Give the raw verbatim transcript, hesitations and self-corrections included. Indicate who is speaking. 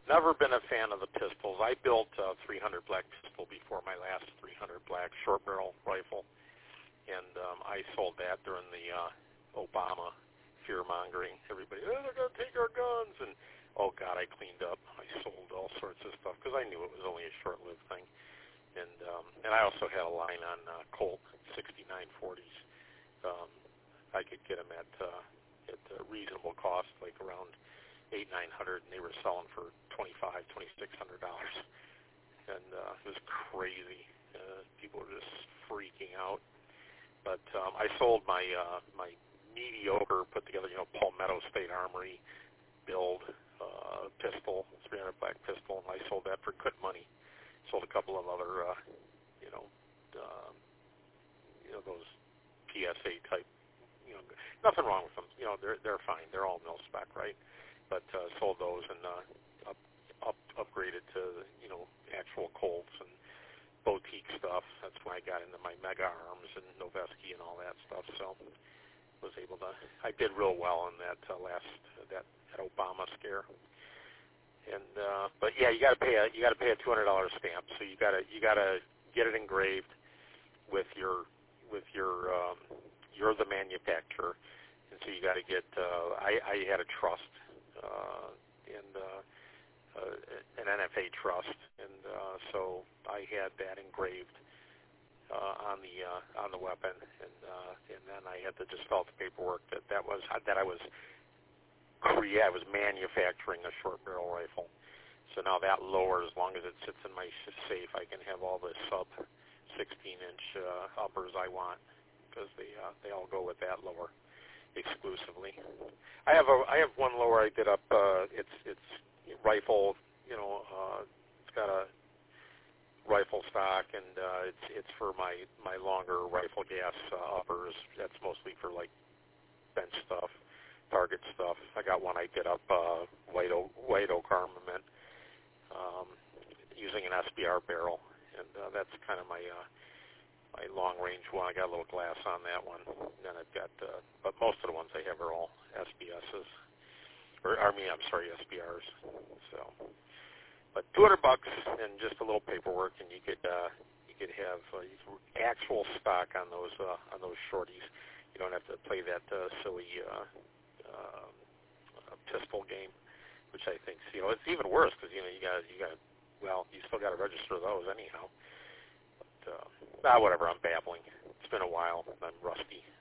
Speaker 1: never been a fan of the pistols. I built a three hundred black pistol before my last three hundred black short barrel rifle, and um, I sold that during the uh, Obama fear mongering. Everybody, oh, they're going to take our guns, and oh God, I cleaned up. I sold all sorts of stuff because I knew it was only a short-lived thing, and um, and I also had a line on uh, Colt sixty-nine forties. Um, I could get them at uh, at a reasonable cost, like around eight nine hundred, and they were selling for twenty five, twenty six hundred dollars, and uh, it was crazy. Uh, people were just freaking out. But um, I sold my uh, my mediocre, put together, you know, Palmetto State Armory build uh, pistol, three hundred black pistol, and I sold that for good money. Sold a couple of other, uh, you know, um, you know those P S A type. You know, nothing wrong with them. You know, they're they're fine. They're all mil spec, right? But uh, sold those and uh, up, up upgraded to you know actual Colts and boutique stuff. That's when I got into my Mega Arms and Noveske and all that stuff. So was able to. I did real well in that uh, last uh, that, that Obama scare. And uh, but yeah, you got to pay a you got to pay a two hundred dollars stamp. So you got to you got to get it engraved with your with your um, you're the manufacturer. And so you got to get. Uh, I, I had a trust uh, and uh, uh, an N F A trust, and uh, so I had that engraved uh, on the uh, on the weapon, and uh, and then I had to just fill out the paperwork that that was that I was yeah I was manufacturing a short barrel rifle. So now that lower, as long as it sits in my safe, I can have all the sub sixteen inch uh, uppers I want, because they uh, they all go with that lower exclusively. I have a I have one lower I did up. Uh, it's it's rifle. You know, uh, it's got a rifle stock, and uh, it's it's for my my longer rifle gas uh, uppers. That's mostly for like bench stuff, target stuff. I got one I did up uh, white oak white oak armament um, using an S B R barrel, and uh, that's kind of my. Uh, My long range one, I got a little glass on that one. And then I've got, uh, but most of the ones I have are all S B S's, or I mean, I'm sorry, S B Rs. So, but two hundred bucks and just a little paperwork, and you could uh, you could have uh, actual stock on those uh, on those shorties. You don't have to play that uh, silly uh, uh, pistol game, which I think, you know, it's even worse because you know you got you got well, you still got to register those anyhow. Uh, ah, whatever, I'm babbling. It's been a while. I'm rusty.